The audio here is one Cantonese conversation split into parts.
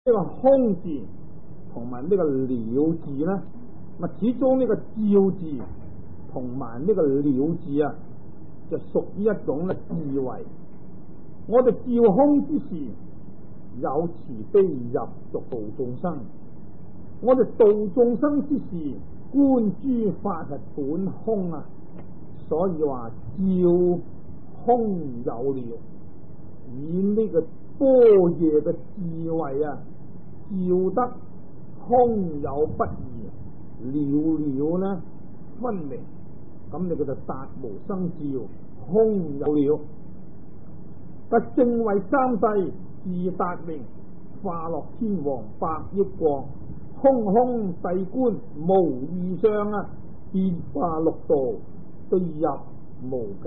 呢個空字同埋呢個了字咧，始終呢個照字同埋呢個了字啊，就屬於一種咧智慧。我哋照空之時，有慈悲入俗度眾生；我哋度眾生之時，觀諸法係本空啊。所以話照空有了，以呢個般若嘅智慧啊，照得空有不異，了呢分明，咁你叫做達無生照，空有了。但正為三世自達明，化樂天王百億國，空帝觀無異相啊，變化六道對入無間。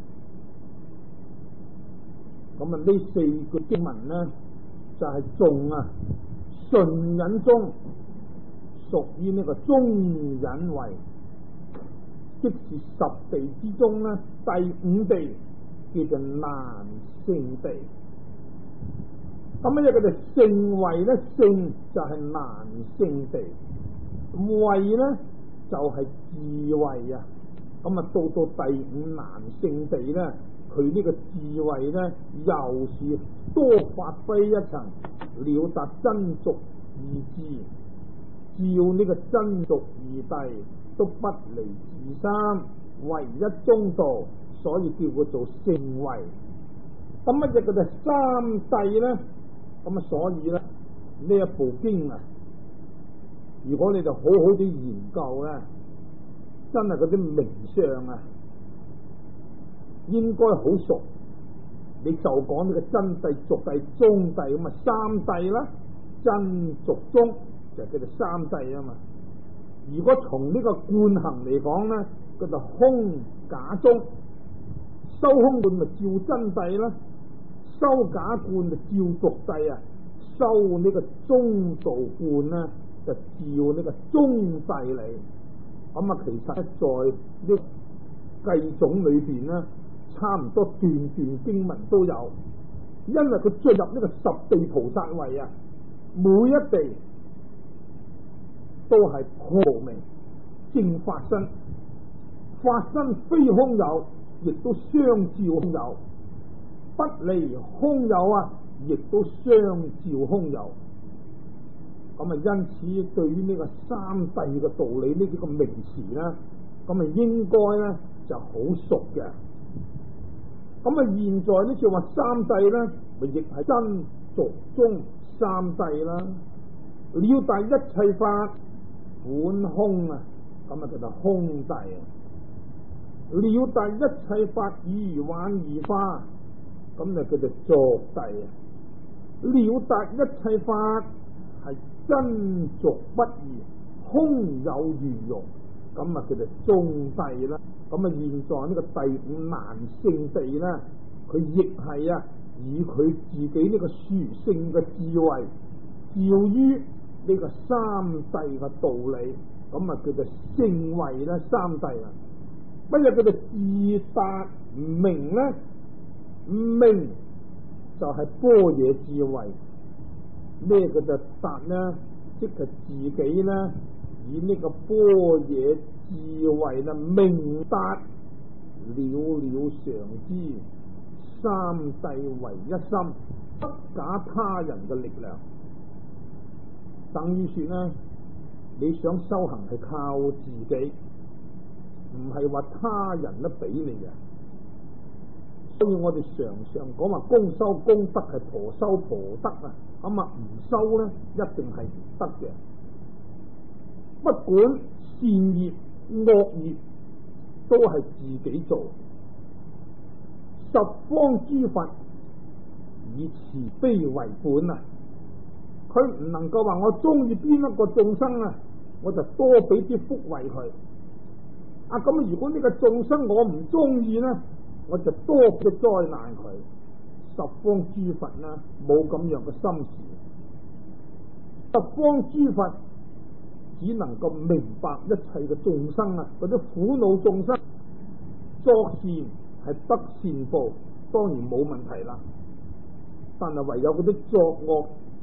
咁呢四句經文呢，就係頌啊，順忍中屬於呢個中忍位，即是十地之中呢，第五地叫做難勝地。咁乜嘢叫做勝位呢？勝就係難勝地，位呢就係智慧啊。咁啊，到第五難勝地呢，佢呢個智慧呢，又是多發揮一層，了達真俗二智，照呢個真俗二諦都不離自三，唯一中道，所以叫佢做勝位。咁乜嘢叫做三諦呢？咁啊，所以咧呢一部經啊，如果你就好好啲研究咧，真係嗰啲名相啊，應該好熟。你就講呢個真諦、俗諦、中諦咁啊，三諦啦，真俗中就叫做三諦啊嘛。如果從呢個觀行嚟講咧，叫做空假中，修空觀咪照真諦啦。修假觀就照俗諦啊，修呢個中道觀呢，就照呢個中諦嚟。咁啊，其實在呢計種裏邊呢，差唔多段段經文都有，因為佢進入呢個十地菩薩位啊，每一地都係無明正法身，法身非空有，亦都相照空有。不離空有啊，亦都相照空有。咁啊，因此對於呢個三諦嘅道理呢幾個名詞咧，咁啊應該咧就好熟嘅。咁啊，現在呢次話三諦咧，咪亦係真俗中三諦啦。了達一切法本空啊，咁啊叫做空諦啊。了達一切法以幻而化，咁就叫做作諦啊！了達一切法係真俗不異，空有如用，咁啊叫做中諦啦。咁啊，現在呢個第五難勝地咧，佢亦係啊以佢自己呢個殊勝嘅智慧，照於呢個三諦嘅道理，咁啊叫做勝慧啦，三諦啊。乜嘢叫做自達明咧？明就係般若智慧，咩叫做達呢？即係自己呢，以呢個般若智慧啦，明達了常知，三諦為一心，不假他人嘅力量。等於說呢，你想修行係靠自己，唔係話他人都俾你嘅。所以我哋常常講話公修功德係婆修婆德啊，咁啊唔修咧一定係唔得嘅。不管善業惡業都係自己做。十方諸佛以慈悲為本啊，佢唔能夠話我中意邊一個眾生啊，我就多俾啲福惠佢。啊咁如果呢個眾生我唔中意咧，我就多嘅災難佢。十方諸佛呢冇咁樣嘅心事，十方諸佛只能夠明白一切嘅眾生啊，嗰啲苦惱眾生作善係得善報，當然冇問題啦。但係唯有嗰啲作惡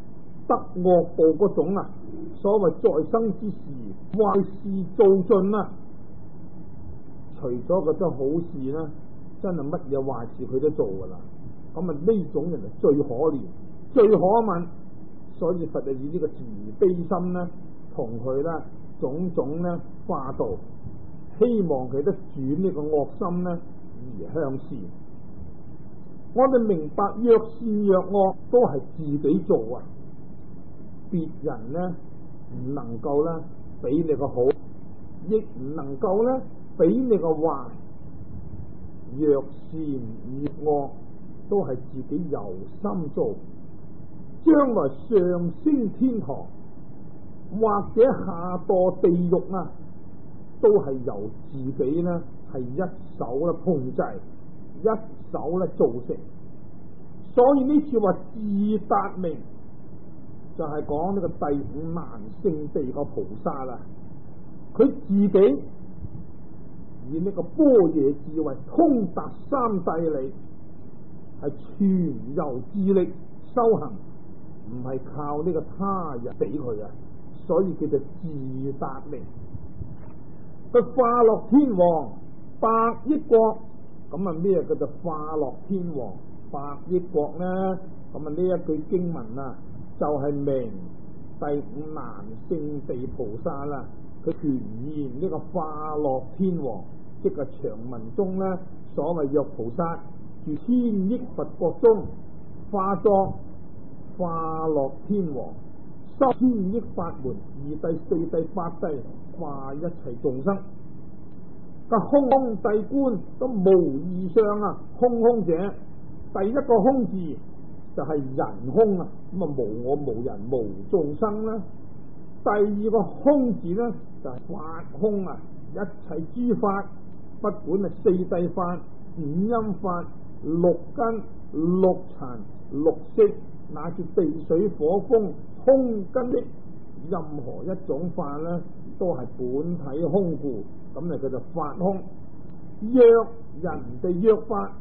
得惡報嗰種啊，所謂在生之時壞事做盡啊，除咗覺得好事咧，真係乜嘢壞事佢都做噶啦。咁啊呢種人係最可憐、最可憫，所以佛就以呢個慈悲心咧，同佢咧種種咧化導，希望佢得轉呢個惡心咧而向善。我哋明白若善若惡都係自己做啊，別人咧唔能夠咧俾你個好，亦唔能夠咧俾你個壞。若善若惡都係自己由心做，將來上升天堂或者下墮地獄啊，都係由自己咧係一手咧控制，一手咧造成。所以呢次話自達明就係講呢個第五難勝地個菩薩啦，佢自己以呢個般若智慧通達三諦理，係全由自力修行，唔係靠呢個他人俾佢啊，所以叫做自達明。佢化樂天王百億國，咁啊咩叫做化樂天王百億國呢？咁啊呢一句經文啊，就係明第五難勝地菩薩啦。佢權現呢個化樂天王，即係長文中呢所謂若菩薩住千億佛國中，化作化樂天王，修千億法門，二諦四諦八諦，化一切眾生。個空空諦觀都無異相啊！空空者，第一個空字就係人空啊，咁啊無我無人無眾生啦。第二個空字呢，就係法空啊，一切諸法，不管係四諦法、五陰法、六根、六塵、六識，乃至地水火風空根的任何一種法呢，都係本體空故，咁就叫做法空。若人哋約法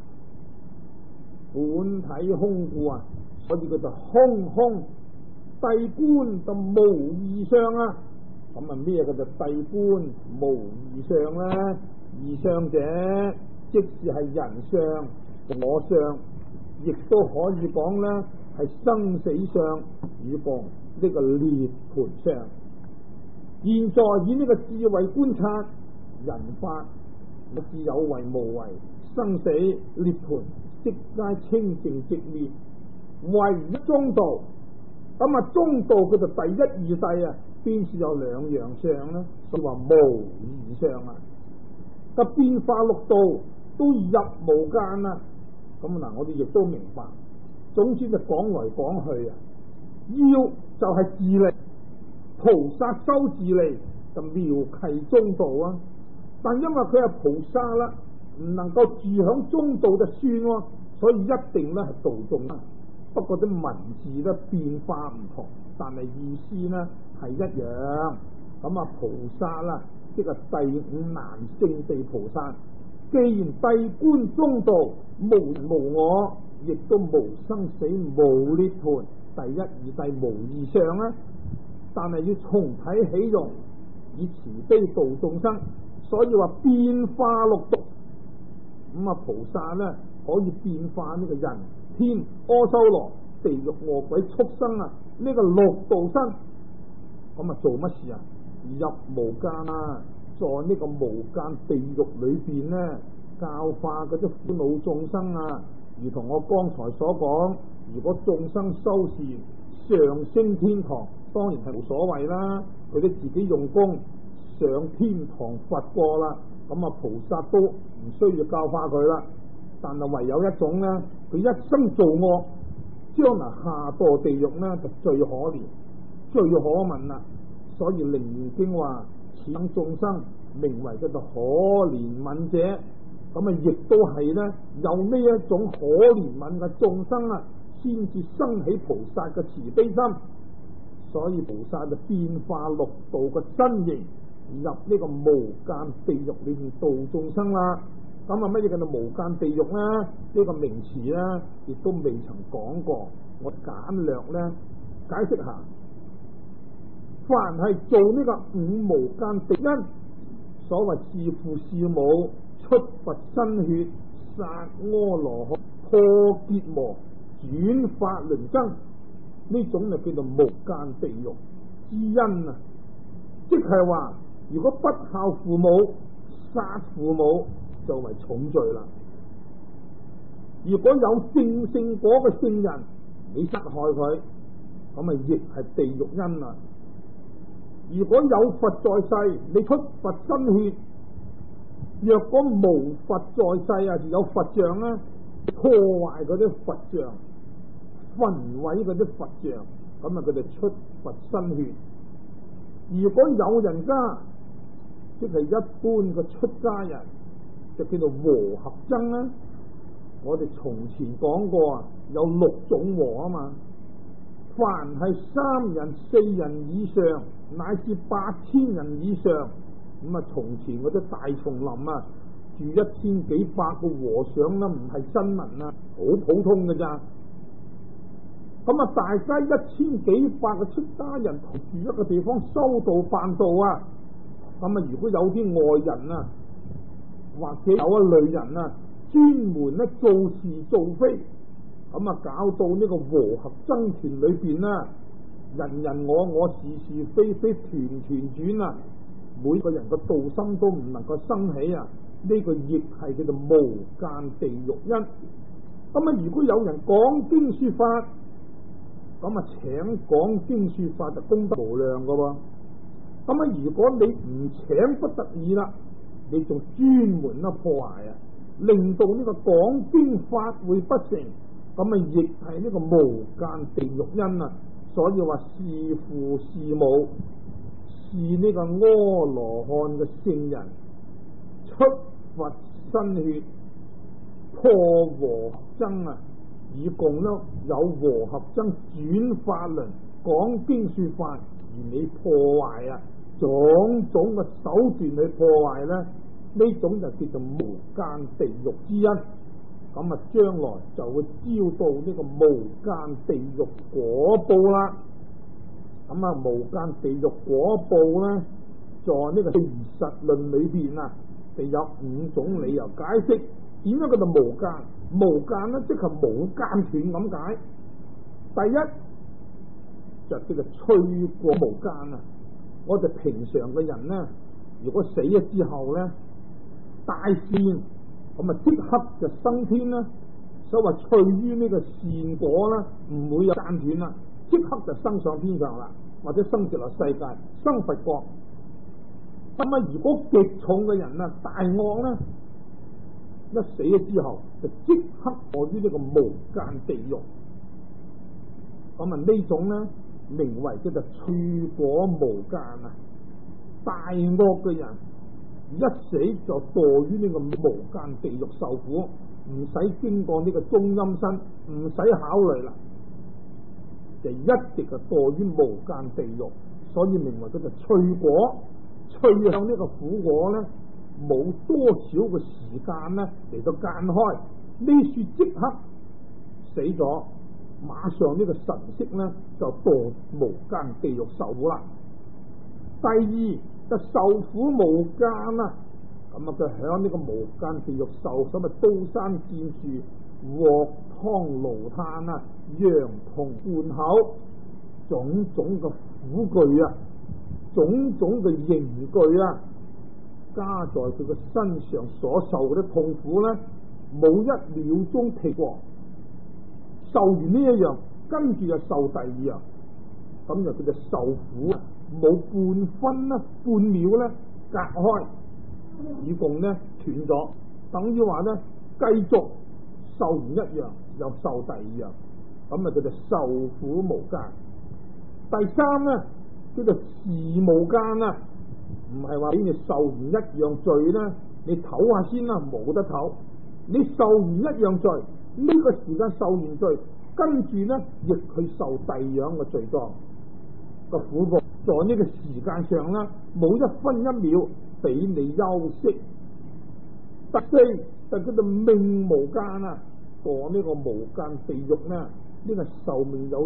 本體空故啊，所以叫做空空。諦觀就無異相啊，咁啊咩叫做諦觀無異相咧？異相者即使係人相、我相，亦都可以講咧係生死相與共呢個涅槃相。現在以呢個智慧觀察人法，不知有為無為，生死涅槃，悉皆清淨寂滅，唯一中道。咁啊中道佢就第一二諦啊，邊處有兩樣相呢？所以話無異相啊。個變化六道都入無間啊。咁嗱，我哋亦都明白。總之就講來講去啊，要就係自利，菩薩修自利就妙契中道啊。但因為佢係菩薩啦，唔能夠住響中道就算喎，所以一定咧係道眾生。不過啲文字咧變化唔同，但係意思呢係一樣。咁啊菩薩啦，即係第五難勝地菩薩，既然諦觀中道無我，亦都無生死無涅槃，第一二諦無異相啊。但係要重體起用，以慈悲度眾生，所以話變化六道。咁啊菩薩呢可以變化呢個人天阿修羅地獄餓鬼畜生啊，呢個六道身，咁啊做乜事啊？入無間啊，在呢個無間地獄裏邊呢，教化嗰啲苦惱眾生啊。如同我剛才所講，如果眾生修善上升天堂，當然係冇所謂啦，佢哋自己用功上天堂佛過啦，咁啊菩薩都唔需要教化佢啦。但係唯有一種呢，佢一生做惡，將來下墮地獄呢，就最可憐最可憫啦。所以《楞嚴經》話此等眾生名為叫做可憐憫者。咁啊亦都係呢，有呢一種可憐憫嘅眾生啊，先至生起菩薩嘅慈悲心。所以菩薩就變化六道嘅身形，入呢個無間地獄裏面度眾生啦。咁啊乜嘢叫做無間地獄呢？呢個名詞呢，亦都未曾講過，我簡略呢解釋下，凡係做呢個五無間地因，所謂弒父弒母、出拔身血、殺阿羅漢、破結魔、轉法輪僧，呢種就叫做無間地獄之因啊！即係話，如果不孝父母、殺父母就為重罪啦。如果有正聖果嘅聖人，你殺害佢，咁咪亦係地獄因啊！如果有佛在世，你出拔身血，若果無佛在世啊，有佛像啦，破壞嗰啲佛像，焚毀嗰啲佛像，咁啊佢哋出拔身血。如果有人家，即係一般嘅出家人，就叫做和合僧啦。我哋從前講過啊，有6種和啊嘛。凡係3人、4人以上，乃至8000人以上，咁啊，從前嗰啲大叢林啊，住1000幾百個和尚啦，唔係新聞啊，好普通嘅咋。咁啊，大家1000幾百個出家人同住一個地方修道辦道啊，咁啊，如果有啲外人啊，或者有一類人啊，專門咧做是做非，咁啊搞到呢個和合僧團裏邊啊，人人我，是是非非，團團轉啊，每個人個道心都唔能夠生起啊，呢個亦係叫做無間地獄因。咁啊，如果有人講經說法，咁啊請講經說法就功德無量噶喎。咁啊，如果你唔請不得已啦，你仲專門破壞啊，令到呢個講經法會不成，咁啊亦係呢個無間地獄因啊。所以話弒父弒母，是呢個阿羅漢嘅聖人，出佛身血，破和合僧啊，以共呢有和合僧轉法輪講經說法，而你破壞啊種種嘅手段去破壞呢，呢種就叫做無間地獄之因。咁啊，將來就會招到呢個無間地獄果報啦。咁啊，無間地獄果報呢，在呢個《事實論》裏邊啊，就有5種理由解釋點樣叫做無間。無間呢，即係冇間斷咁解。第一就叫做趣過無間啊！我哋平常嘅人呢，如果死咗之後呢，大善咁啊，即刻就升天啦。所謂趣於呢個善果啦，唔會有間斷啦，即刻就升上天上啦，或者升至落世界，生佛國。咁啊，如果極重嘅人啊，大惡呢，一死咗之後就即刻墮於呢個無間地獄。咁啊，呢種呢，名為叫做趣果無間啊。大惡嘅人一死就墮於呢個無間地獄受苦，唔使經過呢個中陰身，唔使考慮啦，就一直就墮於無間地獄。所以名為叫做趣果。趣向呢個苦果呢，冇多少嘅時間呢嚟到間開，呢處即刻死咗，馬上呢個神識呢就墮無間地獄受苦啦。第二就受苦無間啊，咁啊佢響呢個無間地獄受，所謂刀山劍樹、鑊湯爐炭啊、羊銅罐口，種種嘅苦具啊，種種嘅刑具啊，加在佢嘅身上所受嗰啲痛苦呢，冇1秒鐘停過。受完呢一樣，跟住就受第2樣，咁就叫做受苦啊，冇半分啦、半秒咧隔開，以共呢斷咗，等於話呢繼續受完一樣又受第2樣，咁啊叫做受苦無間。第3呢叫做時無間啊，唔係話俾你受完一樣罪呢，你唞下先啦，冇得唞。你受完一樣罪，呢個時間受完罪，跟住呢亦去受第2樣嘅罪狀個苦報，在呢個時間上呢，冇1分1秒俾你休息。第4就叫做命無間啊，墮呢個無間地獄呢，呢個壽命有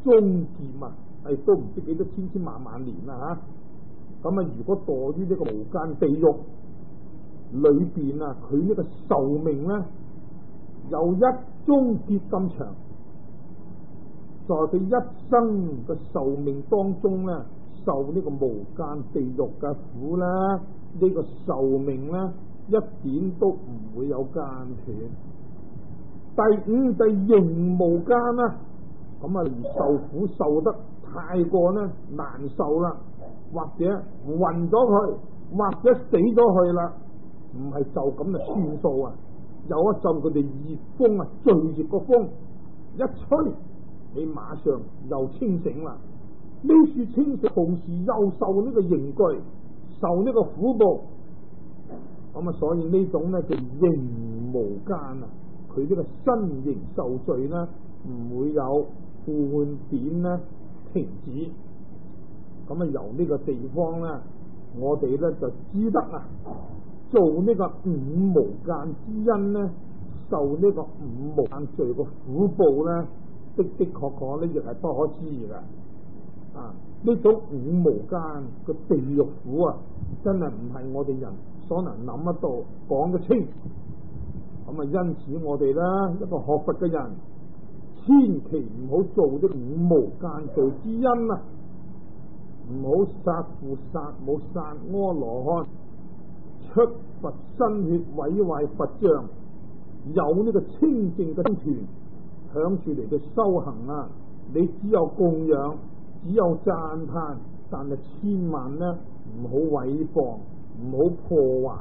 終劫啊，都唔知幾多千千萬萬年啦嚇。咁如果墮於呢個無間地獄裏邊啊，佢呢個壽命咧有一終劫咁長，在佢一生嘅壽命當中咧，受呢個無間地獄嘅苦咧，呢個壽命咧一點都唔會有間斷。第五就刑無間啦，咁而受苦受得太過咧難受啦，或者暈咗佢，或者死咗佢啦，唔係就咁就算數啊！有一陣佢哋熱風啊，最熱個風一吹，你馬上又清醒啦。呢處清醒，同時又受呢個刑具，受呢個苦報，咁所以呢種咧叫刑無間啊！佢呢個身刑受罪咧，唔會有半點咧停止。咁由呢個地方咧，我哋咧就知得啊，做呢個五無間之因咧，受呢個五無間罪嘅苦報咧，的確確咧亦係不可思議嘅。呢種五無間嘅地獄苦啊，真係唔係我哋人所能諗得到、講得清。因此我哋咧一個學佛嘅人，千祈唔好做啲五無間罪之因啊！唔好殺父殺母殺阿羅漢，出佛身血毀壞佛像，有呢個清淨嘅僧團響住嚟嘅修行啊！你只有供養，只有讚歎，但係千萬咧唔好毀謗，唔好破壞。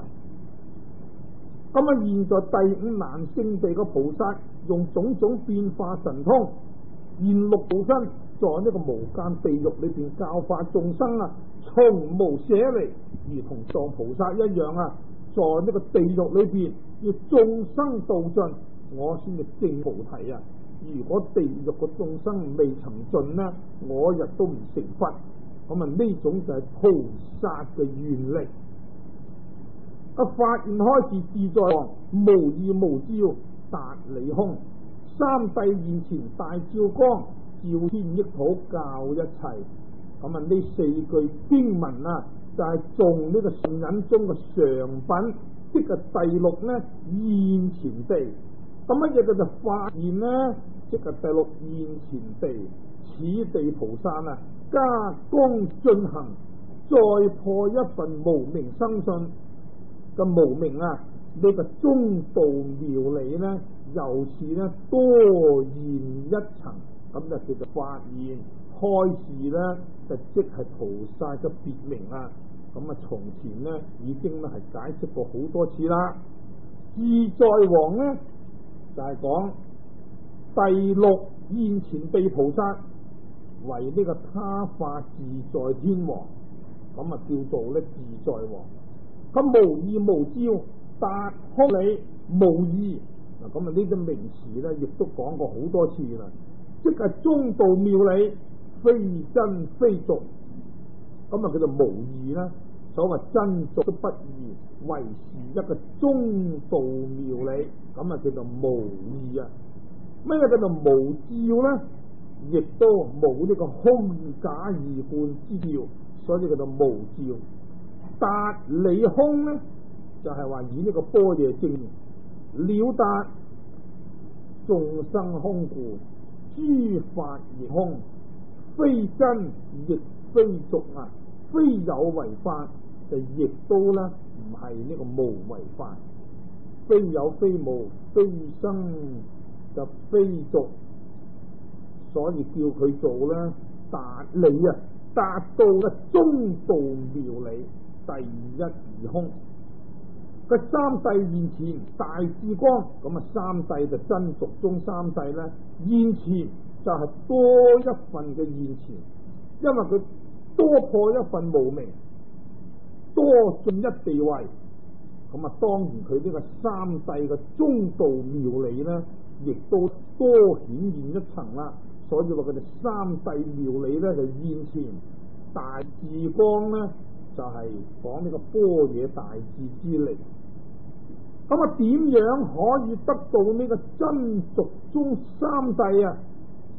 現在第五難聖地嘅菩薩用種種變化神通，現六道身，在呢個無間地獄裏邊教化眾生啊，從無捨離，如同藏菩薩一樣啊，在呢個地獄裏邊要眾生度盡，我先至證菩提啊！如果地獄嘅眾生未曾盡呢，我日都唔成佛。呢種就係菩薩嘅願力。發現開示自在王，無異無焦，達理空。三諦現前大照光，照天益土教一切。呢四句經文啊，就係從呢個上引中嘅常品，即係第六呢現前地。乜嘢叫做發現呢？即係第六現前地。此地菩薩啊，加工進行，再破一份無明生信嘅無明啊！呢個中道妙理呢，由是呢多現一層，咁就叫做發現開示呢，就即係菩薩嘅別名啊！從前呢已經咧係解釋過好多次啦。自在王呢就係講第六現前地菩薩為呢個他化自在天王，叫做咧自在王。無異無焦，達空理無異。呢啲名詞咧，亦都講過好多次啦。即係中道妙理，非真非俗。叫做無異啦。所謂真俗都不異，唯是一個中道妙理，叫做無異啊。咩叫做無焦咧？亦都冇呢個空假二半之調，所以叫做無焦。達理空呢，就係話以呢個般若正了達眾生空故，諸法亦空，非真亦非俗啊，非有為法，就亦都咧唔係呢個無為法，非有非無，非生就非俗，所以叫佢做咧達理啊，達到嘅中道妙理。第一而空，個三諦現前大智光，三諦就真俗中三諦咧，現前就係多一份嘅現前，因為佢多破一份無明，多進一地位，當然佢呢個三諦嘅中道妙理咧，亦都多顯現一層啦。所以話佢哋三諦妙理咧就現前，大智光咧就係講呢個般若大智之力。點樣可以得到呢個真俗中三諦啊？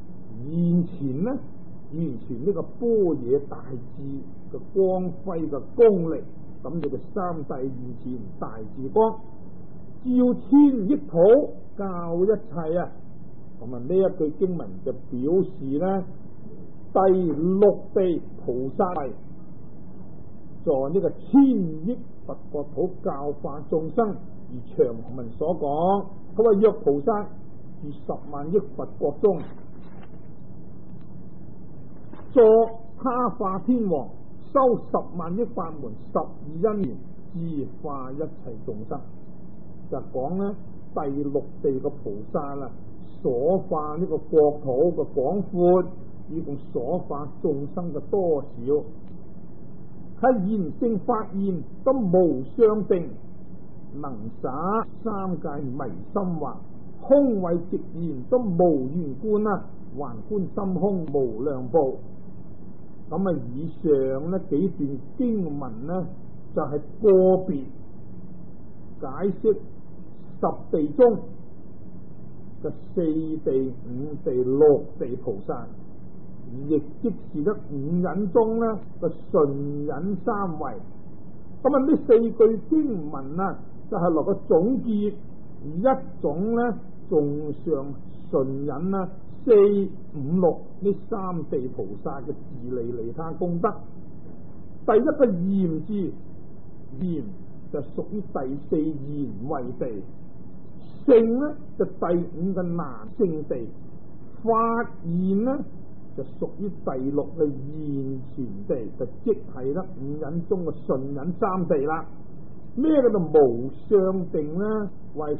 現前呢，完全呢個般若大智嘅光輝嘅功力，咁你嘅三世現前大智光，照千億土教一切啊！咁啊呢一句經文就表示呢，第六地菩薩位在呢個千億佛國土教化眾生，而長文所講，佢話若菩薩住10萬億佛國中，作他化天王，修10萬億法門12因緣，智化一切眾生。就講呢第六地嘅菩薩啦，所化呢個國土嘅廣闊，以共所化眾生嘅多少，係言性發現都無相定，能灑三界迷心惑，空慧直言都無緣觀啦，還觀心空無量部。咁啊，以上呢幾段經文呢，就係個別解釋10地中嘅4地、5地、6地菩薩，亦即是得5忍中呢嘅順忍三位。咁啊，呢4句經文啊，就係落個總結一種呢仲上順忍啦，4、5、6呢3地菩薩嘅自利利他功德。第一個賢字，賢就屬於第4賢位地，聖呢就第5嘅難聖地，發現呢就屬於第6嘅現前地，就即係得5忍中嘅順忍三地啦。咩叫做無相定呢？為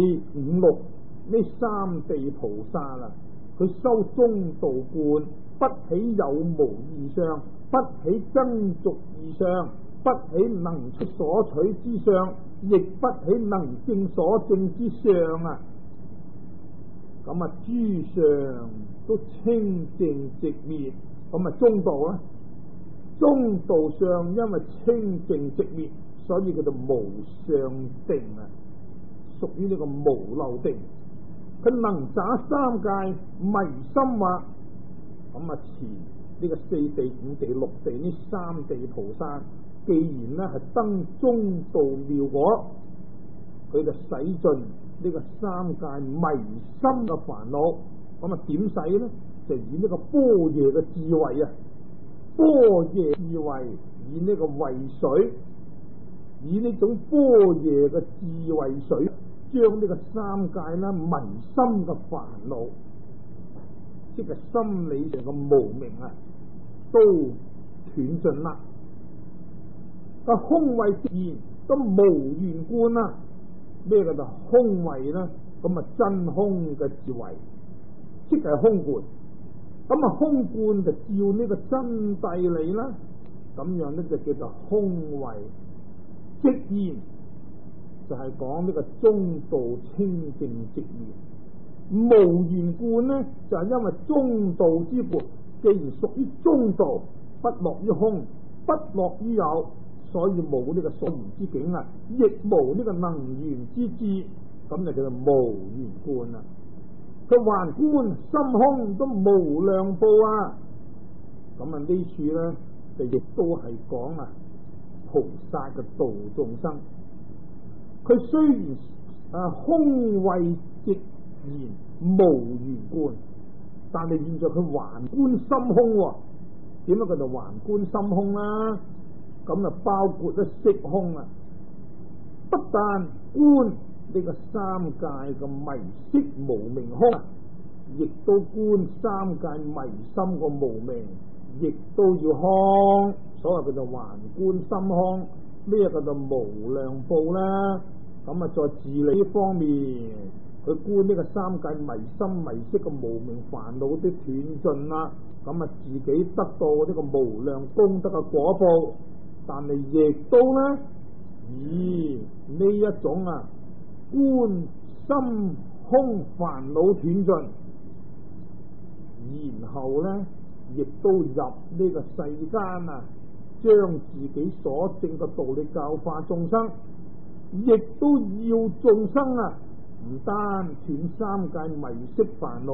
4、5、6呢3地菩薩啦，佢修中道觀，不起有無異相，不起增續異相，不起能出所取之相，亦不起能證所證之相啊！咁啊，諸相都清淨寂滅，咁啊中道啊，中道相因為清淨寂滅，所以叫做無相定啊，屬於呢個無漏定。佢能灑三界迷心惑，咁啊前呢個4地、5地、6地呢3地菩薩，既然呢係登中道妙果，佢就洗盡呢個三界迷心嘅煩惱。咁啊點洗呢？就以呢個般若嘅智慧啊，般若智慧以呢個慧水，以呢種般若嘅智慧水，將呢個三界啦迷心嘅煩惱，即係心理上嘅無明啊，都斷盡啦。個空慧直言都無緣觀啦。咩叫做空慧呢？咁啊真空嘅智慧，即係空觀。咁啊空觀就照呢個真諦理啦。咁樣呢就叫做空慧直言。就係講呢個中道清淨直言，無緣觀呢就係因為中道之故，既然屬於中道，不落於空，不落於有，所以冇呢個所緣之境啊，亦無呢個能緣之智，咁就叫做無緣觀啦。佢還觀心空都無量報啊！咁啊呢處呢就亦都係講啊菩薩嘅度眾生。佢雖然空慧直言無緣觀，但係現在佢還觀心空，點解佢就還觀心空啦？咁啊包括咗色空啊，不但觀呢個三界嘅迷色無明空，亦都觀三界迷心個無明，亦都要空。所謂佢就還觀心空，呢一個就無量報啦。咁啊，在自利呢方面，佢觀呢個三界迷心迷色嘅無明煩惱都斷盡啦。咁啊，自己得到呢個無量功德嘅果報，但係亦都呢，以呢一種啊觀心空煩惱斷盡，然後呢，亦都入呢個世間啊，將自己所證嘅道理教化眾生。亦都要眾生啊，唔單斷三界迷色煩惱，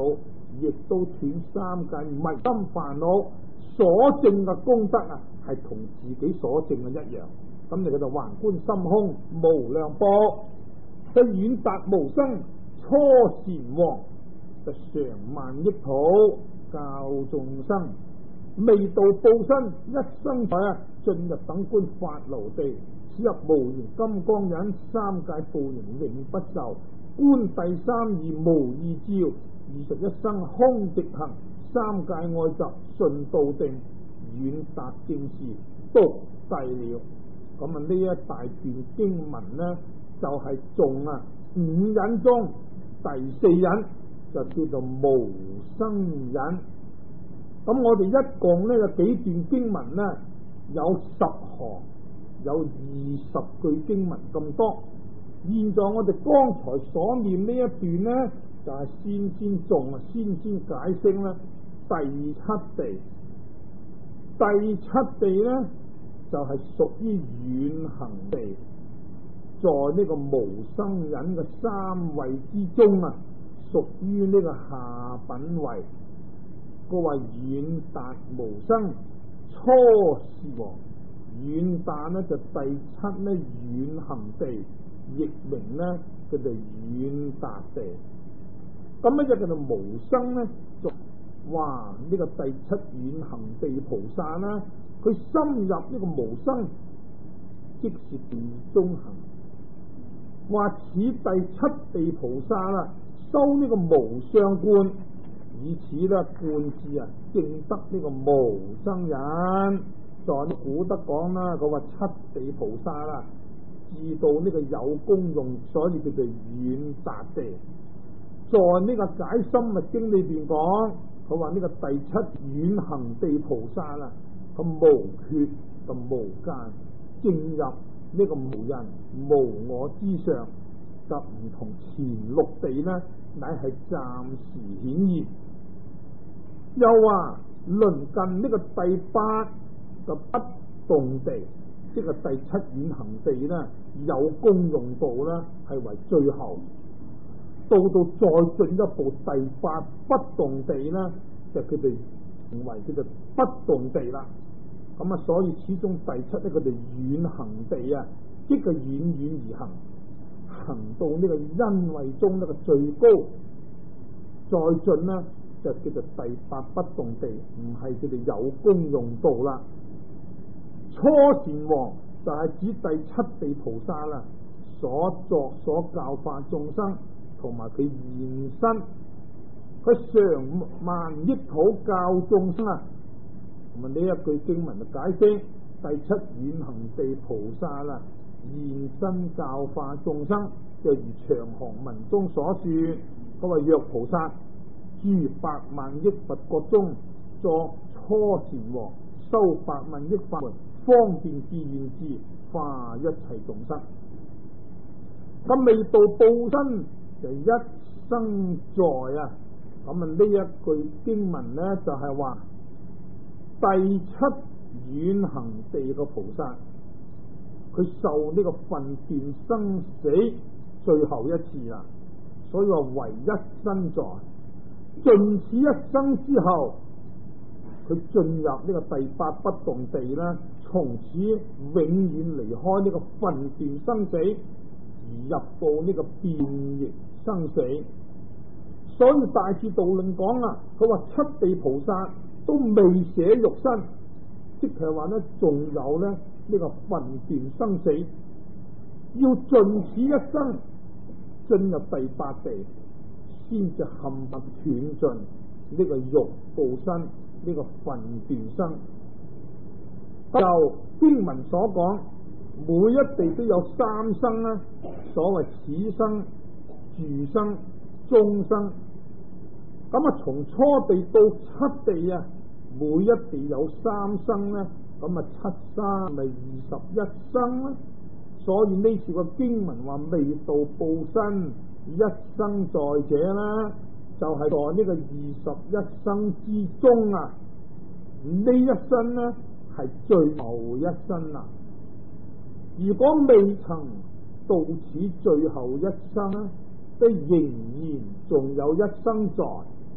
亦都斷三界迷心煩惱所證嘅功德啊，係同自己所證嘅一樣。咁你就橫觀心空無量波，就遠達無生初禪王，就常萬億土教眾生，未度報身一生在啊，進入等觀法牢地，此入無形金剛忍，三界報形永不受，觀第三義無異照，21生空直行，三界愛集順道定，遠達正事獨諦了。咁啊，呢一大段經文呢，就係頌啊五忍中第四忍，就叫做無生忍。咁我哋一共呢有幾段經文呢，有10行，有20句經文咁多。現在我哋剛才所念呢一段呢，就係先頌啊，先解釋啦。第七地，第七地呢，就係屬於遠行地，在呢個無生忍嘅三位之中啊，屬於呢個下品位。佢話遠達無生初禪王，遠達呢就第七呢遠行地，譯名呢佢哋遠達地。咁呢就叫做無生呢，就哇呢個第七遠行地菩薩啦，佢深入呢個無生，即是地中行。話此第七地菩薩啦，修呢個無相觀，以此咧觀智啊，證得呢個無生忍。在古德講啦，佢話七地菩薩啦，至到呢個有功用，所以叫做遠達地。在呢個解深密經裏邊講，佢話呢個第七遠行地菩薩啦，佢無缺就無間，證入呢個無人無我之上，就唔同前六地呢，乃係暫時顯現。又話鄰近呢個第八就不動地，即係第七遠行地呢，有功用度呢係為最後。到再進一步第八不動地呢，就佢哋認為叫做不動地啦。咁啊，所以始終第七呢，佢哋遠行地啊，即係遠而行，行到呢個因位中呢個最高，再進呢，就叫做第八不動地，唔係佢哋有功用度啦。初禪王就係指第七地菩薩啦，所作所教化眾生，同埋佢現身，佢常萬億土教眾生啊。咁啊，呢一句經文就解釋第七遠行地菩薩啦，現身教化眾生，就如長行文中所說，佢話若菩薩諸百萬億佛國中作初禪王，修百萬億法門，方便自願智，化一切眾生。咁未到報身就一生在啊。咁啊，呢一句經文呢，就係話第七遠行地嘅菩薩，佢受呢個分段生死最後一次啦，所以話唯一身在。盡此一生之後，佢進入呢個第八不動地啦，從此永遠離開呢個分段生死，而入到呢個變易生死。所以大智度論講啦，佢話七地菩薩都未捨肉身，即係話呢，仲有呢個分段生死，要盡此一生進入第八地，先至冚唪斷盡呢個欲報身，呢個分段生。就經文所講，每一地都有三生啦，所謂此生、住生、終生。咁啊，從初地到七地啊，每一地有三生咧，咁啊七生咪21生啦。所以呢次個經文話未到報身一生在者啦，就係在呢個21生之中啊，呢一生呢係最後一生啦。如果未曾到此最後一生呢，都仍然仲有一生在，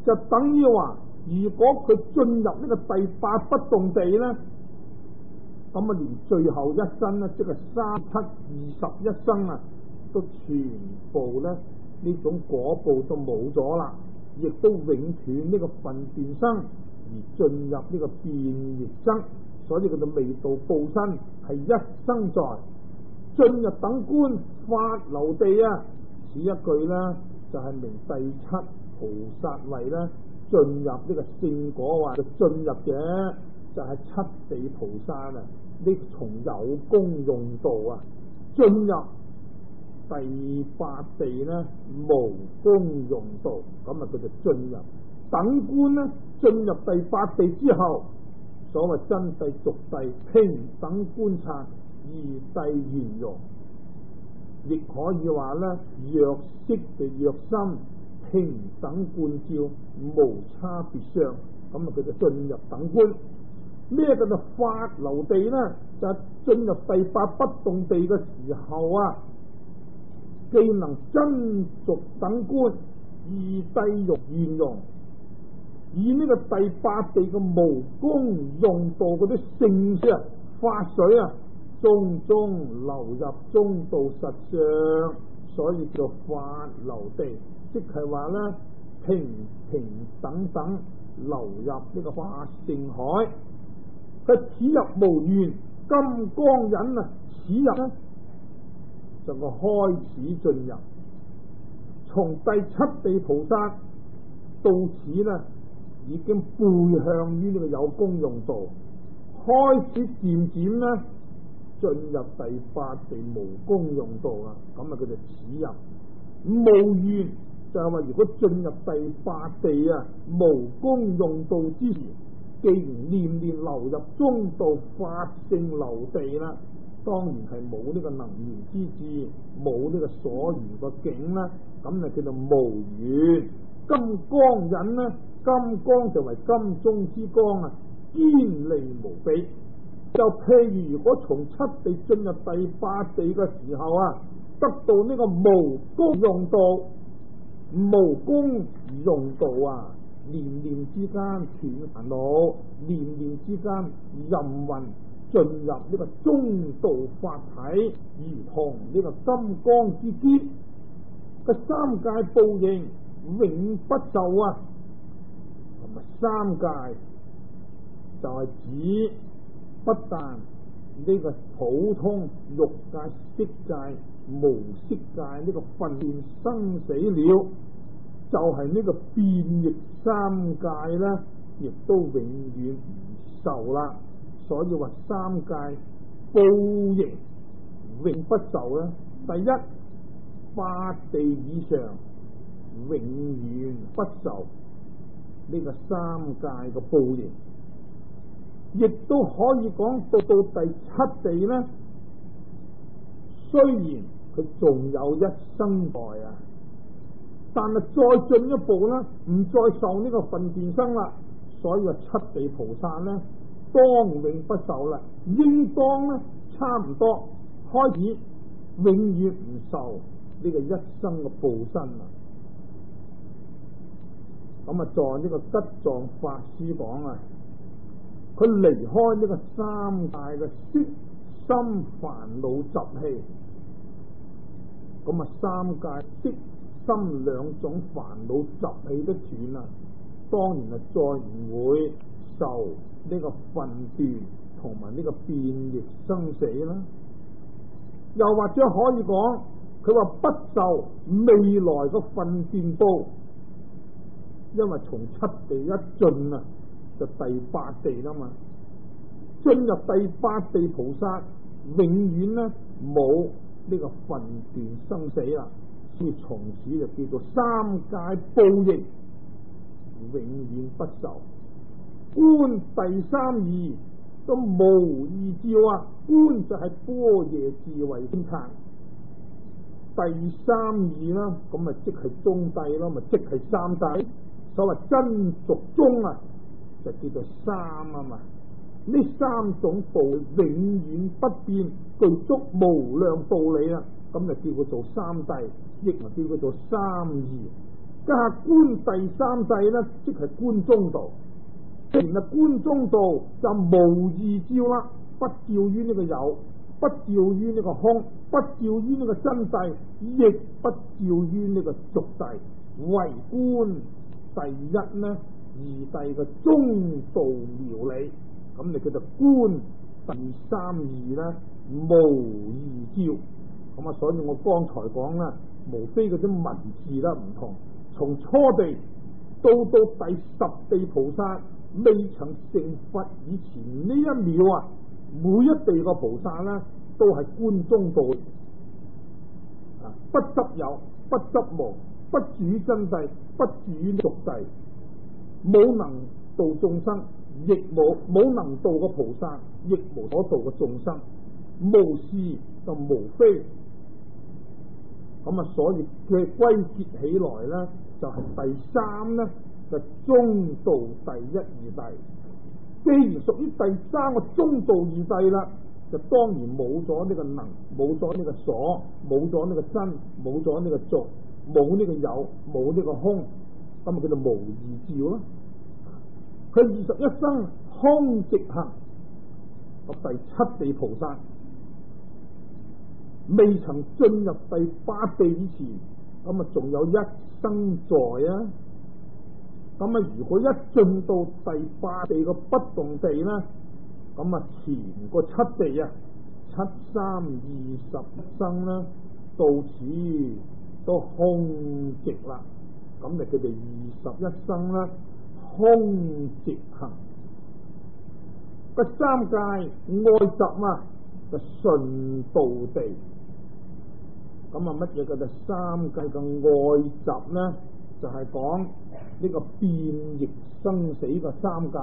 就等於話，如果佢進入呢個第八不動地咧，咁啊連最後一生咧，即係3721生啊，都全部咧呢種果報都冇咗啦，亦都永斷呢個分段生，而進入呢個變異生。所以佢嘅未到報身係一生在進入等觀法流地啊！此一句呢，就係、是、明第七菩薩位咧進入呢個聖果位嘅進入嘅，就係、是、七地菩薩啊！呢從有功用道啊，進入第八地呢，無功用道，咁啊佢就進入等觀呢，進入第八地之後。所謂真諦俗諦平等觀察二諦圓融，亦可以話咧若色嘅若心平等觀照無差別相，咁啊佢就進入等觀。咩叫做法流地咧？就係、進入第八不動地嘅時候啊，既能真俗等觀二諦圓融。以呢個第八地嘅無功用道嗰啲聖水啊、法水啊，中流入中道實相，所以叫法流地，即係話咧平等流入呢個法性海。佢此入無緣金剛忍啊，此入咧就個開始進入，從第七地菩薩到此咧。已經背向於呢個有功用道，開始漸漸咧進入第八地無功用道啊！咁啊，佢就此入無緣，就係話如果進入第八地啊無功用道之時，既然念流入中道法性流地啦，當然係冇呢個能緣之智，冇呢個所緣個境啦，咁就叫做無緣。金剛忍呢？金剛就為金中之剛啊，堅利無比。就譬如如果從七地進入第八地嘅時候啊，得到呢個無功用道，無功用道啊，念念之間斷煩惱，念念之間任運進入呢個中道法體，如同呢個金剛之堅嘅三界報應永不受啊！同埋三界就係指不但呢個普通欲界、色界、無色界呢個分段生死了，就係、是、呢個變異三界咧，亦都永遠唔受啦。所以話三界報應永不受咧。第一，八地以上永遠不受呢個三界嘅報應，亦都可以講到第七地咧。雖然佢仲有一生代啊，但係再進一步咧，唔再受呢個分段生啦。所以話七地菩薩咧，當永不受啦，應當咧差唔多開始永遠唔受呢個一生嘅報身啦。咁啊，在呢個德藏法師講啊，佢離開呢個三界嘅色心煩惱習氣，咁啊三界色心兩種煩惱習氣都斷啦，當然係再唔會受呢個分段同埋呢個變異生死啦。又或者可以講，佢話不受未來嘅分段報。因為從七地一進啊，就第八地啦嘛。進入第八地菩薩，永遠呢冇呢個分段生死啦，所以從此就叫做三界報應，永遠不受。觀第三義都無義照啊，觀就係般若智慧觀察。第三義啦，咁咪即係中諦咯，咪即係三諦。所謂真俗中啊，就叫做三啊嘛。呢三種道永遠不變，具足無量道理啊，咁就叫佢做三諦，亦咪叫佢做三義。 家下觀第三際咧，即係觀中道。既然係觀中道，就無二照啦，不照於呢個有，不照於呢個空，不照於呢個真諦，亦不照於呢個俗諦，唯觀第一呢二諦嘅中道妙理。咁你叫做觀第三義咧，無二照。咁啊，所以我剛才講啦，無非嗰啲文字啦唔同，從初地到第十地菩薩未曾成佛以前呢一秒啊，每一地個菩薩咧都係觀中道，不執有，不執無，不住於真諦，不住於俗諦，冇能度眾生，亦冇能度個菩薩，亦無所度個眾生，無是就無非。咁啊，所以佢歸結起來咧，就係第三咧，就中道第一二諦。既然屬於第三個中道二諦啦，就當然冇咗呢個能，冇咗呢個所，冇咗呢個真，冇咗呢個俗，冇呢個有，冇呢個空，咁咪叫做無二照咯。佢21生空直行，第七地菩薩未曾進入第八地以前，咁啊仲有一生在啊。咁啊，如果一進到第八地個不動地咧，咁啊前個七地啊，7、3、21生咧，到此都空直啦。咁你佢哋21生咧，空直行。個三界愛集啊，就順道地。咁啊，乜嘢叫做三界嘅愛集咧？就係講呢個變易生死嘅三界。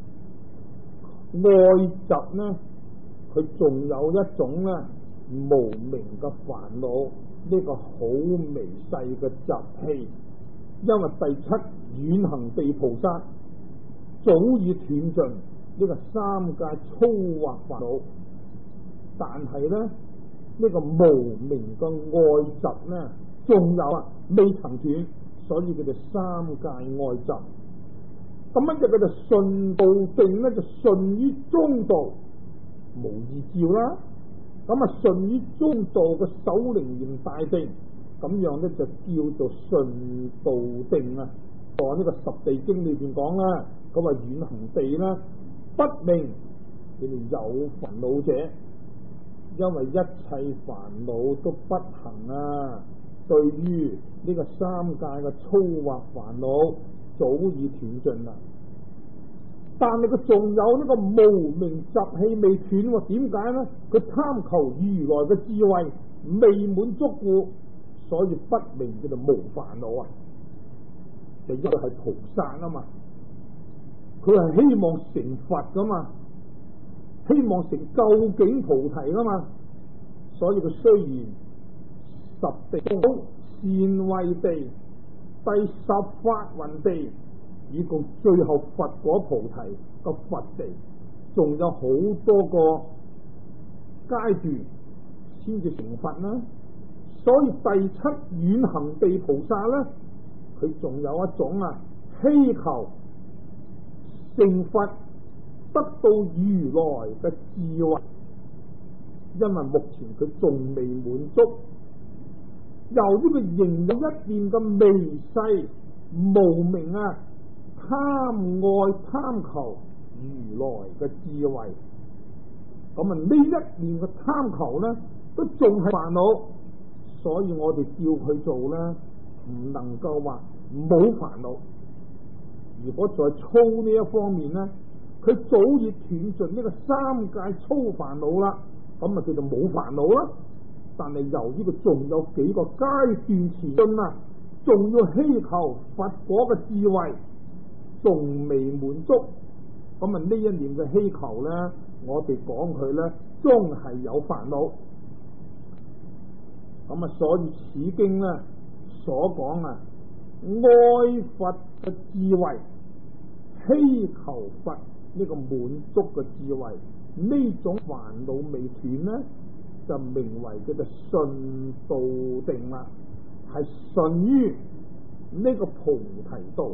愛集咧，佢仲有一種咧無明嘅煩惱，呢個好微細嘅習氣。因為第七遠行地菩薩早已斷盡呢個三界粗惑煩惱，但係咧呢個無明嘅愛集咧仲有啊，未曾斷，所以佢哋三界愛集。咁乜嘢叫做順道定咧？就順於中道無二照啦。咁啊順於中道嘅首楞嚴大定，咁樣咧就叫做順道定啊。喺呢個十地經裏邊講啦，咁啊遠行地啦，不明佢哋有煩惱者，因為一切煩惱都不行啊。對於呢個三界嘅粗惑煩惱早已斷盡啦，但係佢仲有呢個無明習氣未斷，點解呢？佢貪求如來嘅智慧未滿足故，所以不明叫做無煩惱啊。就因為係菩薩啊嘛，佢係希望成佛噶嘛，希望成究竟菩提噶嘛，所以佢雖然十地善慧地、第十法雲地，以共最後佛果菩提個佛地，仲有好多個階段先至成佛啦。所以第七遠行地菩薩咧，佢仲有一種啊，希求成佛得到如來嘅智慧，因為目前佢仲未滿足。由於佢仍有一念嘅微細無明啊，貪愛貪求如來嘅智慧，咁啊呢一念嘅貪求咧，都仲係煩惱，所以我哋叫佢做咧，唔能夠話冇煩惱。如果在粗呢一方面咧，佢早已斷盡呢個三界粗煩惱啦，咁啊叫做冇煩惱啦。但係由於佢仲有幾個階段前進啊，仲要希求佛果嘅智慧，仲未滿足，咁啊呢一念嘅希求咧，我哋講佢咧，終係有煩惱。咁啊，所以此經咧所講啊，愛佛嘅智慧，希求佛呢個滿足嘅智慧，呢種煩惱未斷咧，就名為叫做順道定啦，係順於呢個菩提道，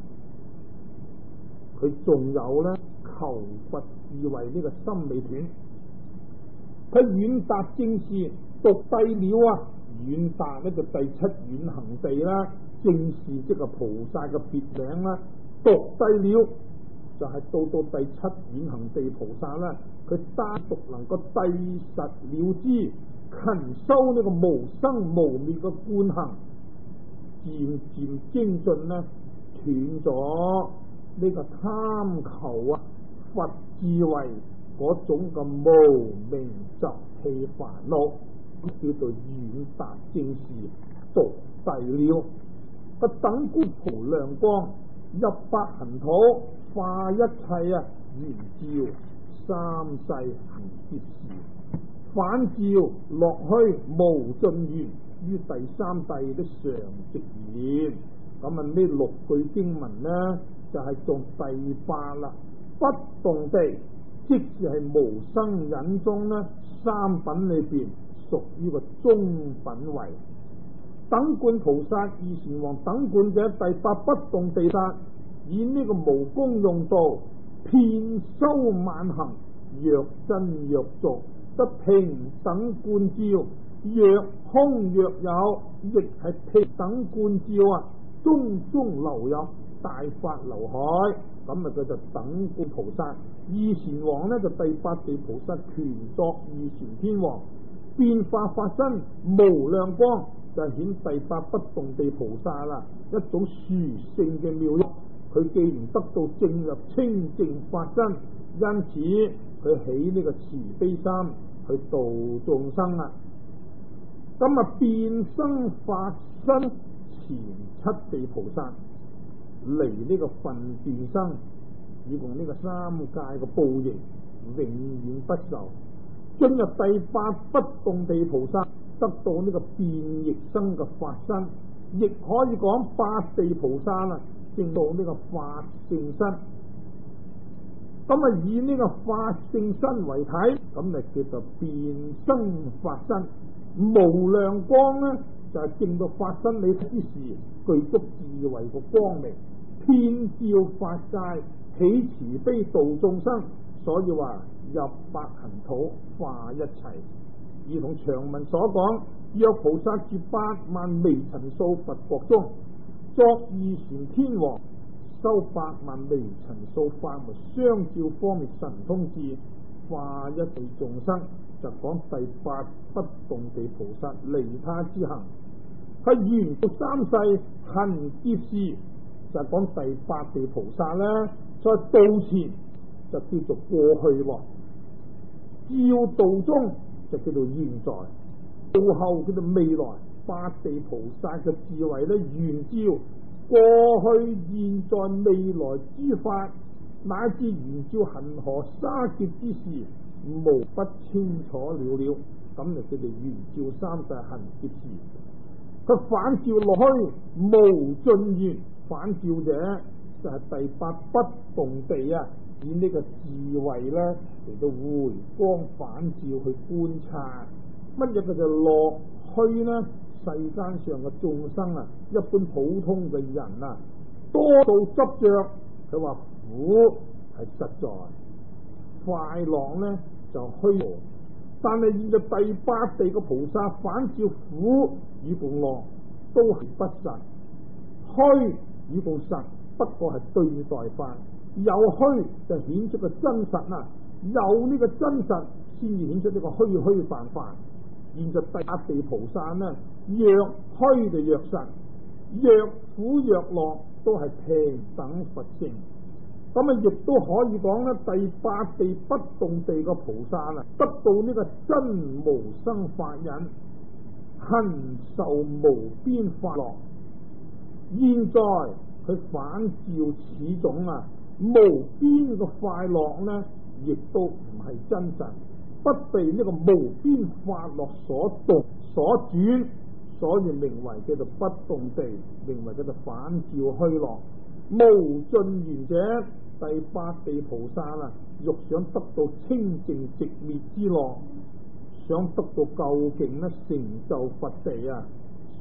佢仲有咧求佛智慧呢個心理段，佢遠達正視讀低了啊，遠達呢個第七遠行地啦，正視即係菩薩嘅別名啦，讀低了就係到第七遠行地菩薩啦，佢單獨能夠諦實了知，勤修呢個無生無滅嘅觀行，漸漸精進呢，斷咗呢個貪求啊佛智慧嗰種嘅無明習氣煩惱，叫做遠達正視讀諦了。不等觀無量光，入百行土，化一切啊圓照三世行劫時，反照落虛無盡緣，於第三諦的常寂言。咁啊呢六句經文呢，就係做第八啦。不動地即是係無生忍中呢三品裏邊屬於個中品位。等觀菩薩二禪王等觀者第八不動地剎，以呢個無功用道，遍修萬行，若真若俗，得平等觀照，若空若有，亦係平等觀照啊，中中流入大法流海。咁啊佢就等觀菩薩二禪王呢，就第八地菩薩權作二禪天王，變化法身無量光，就顯第八不動地菩薩啦一種殊勝嘅妙用。佢既然得到證入清淨法身，因此佢起呢個慈悲心去度眾生啦。咁啊變生法身前七地菩薩離呢個分段生，以共呢個三界嘅報應永遠不受。進入第八不動地菩薩，得到呢個變易生嘅法身，亦可以講八地菩薩啦，證到呢個法性身。咁啊以呢個法性身為體，咁就叫做變生法身。無量光呢，就係證到法身理之時，具足智慧嘅光明，遍照法界，起慈悲度眾生。所以話入百行土，化一切。如同長文所講，若菩薩住8萬微塵數佛國中，作二禪天王，修8萬微塵數法門，相照方滅神通智，化一切眾生。就講第八不動地菩薩利他之行，係圓到三世行劫時，就講第八地菩薩呢，在道前就叫做過去喎，照道中就叫做現在，道後叫做未來。八地菩薩嘅智慧呢，圓照過去、現在、未來諸法，乃至圓照恒河沙劫之時，無不清楚了了。咁就叫做圓照三世行劫時。佢反照落去無盡緣，反照者就係第八不動地啊，以呢個智慧咧嚟到回光返照去觀察乜嘢叫做落虛呢？世間上嘅眾生啊，一般普通嘅人啊，多數執着，佢話苦係實在，快樂呢就虛無。但係現在第八地嘅菩薩反照苦與共樂都係不實，虛與共實不過係對待法，有虛就顯出個真實啦，有呢個真實先至顯出呢個虛泛法。現在第八地菩薩呢，若虛就若實，若苦若樂都係平等佛性。咁啊，亦都可以講咧，第八地不動地嘅菩薩啊，得到呢個真無生法忍，行受無邊法樂。現在佢反照此種啊無邊嘅快樂呢，亦都唔係真實，不被呢個無邊法樂所動所轉，所以名為叫做不動地，名為叫做反照虛樂。無盡緣者，第八地菩薩啊，欲想得到清淨寂滅之樂，想得到究竟呢成就佛地啊，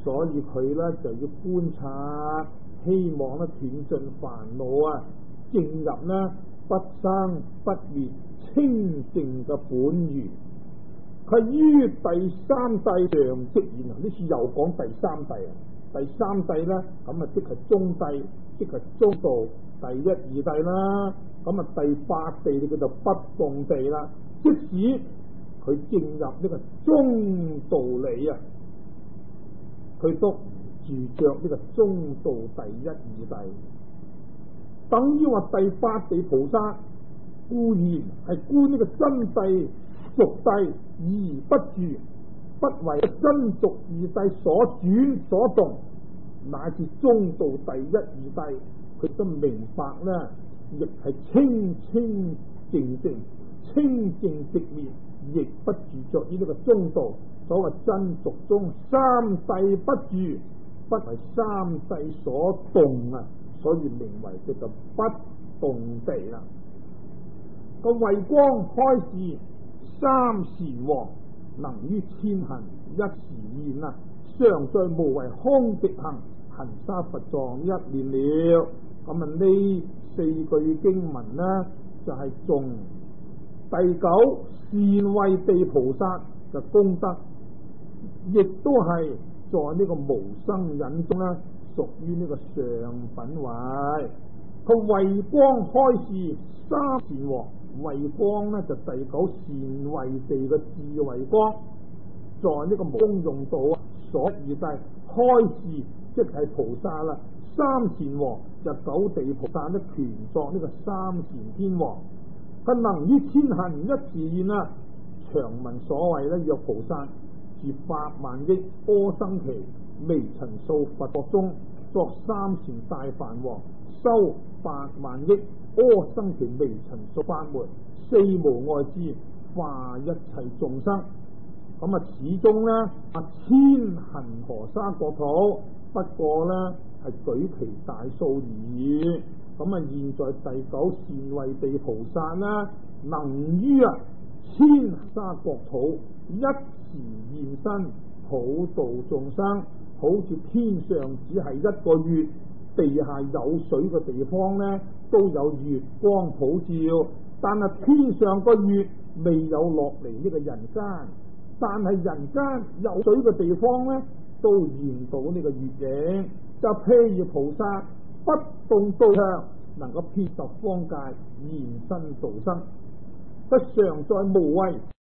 所以佢咧就要觀察，希望咧斷盡煩惱啊，進入咧不生不滅清淨嘅本源。佢於第三諦上即現啊！呢次又講第三諦啊！第三諦咧，咁啊即係中諦，即係中道，第一二諦啦。咁啊第八地就叫做不動地啦。即使佢進入呢個中道理啊，佢都住着呢個中道第一二諦，等於話第八地菩薩固然係觀呢個真諦俗諦而不住，不為真俗二諦所轉所動，乃至中道第一二諦，佢都明白咧，亦係清清淨淨、清淨直滅，亦不住着於呢個中道。所謂真俗中三諦不住，不為三諦所動啊，所以名為叫做不動地啦。個慧光開示三禪王，能於千行一時現啊，常在無為空寂行，行沙佛藏一念了。咁啊呢四句經文呢，就係頌第九善慧地菩薩嘅功德，亦都係在呢個無生忍中呢，屬於呢個上品位。佢慧光開示三善王，慧光呢就第九善慧地嘅智慧光，在呢個無功用道所二諦開示，即係菩薩啦。三善王就九地菩薩呢，權作呢個三善天王。佢能於千行一時現啊！長文所謂呢，若菩薩住8萬億阿僧祇微塵數佛國中，作三善大梵王，修8萬億阿僧祇微塵數法門，四無礙智化一切眾生。咁啊，始終呢，千恒河沙國土，不過呢係舉其大數而已。咁啊，現在第九善慧地菩薩呢，能於千沙國土一時現身，普度眾生。好似天上只係一個月，地下有水嘅地方呢，都有月光普照。但係天上個月未有落嚟呢個人間，但係人間有水嘅地方呢，都現到呢個月影。就譬如菩薩不動對象，能夠遍十方界現身度生，不常在無畏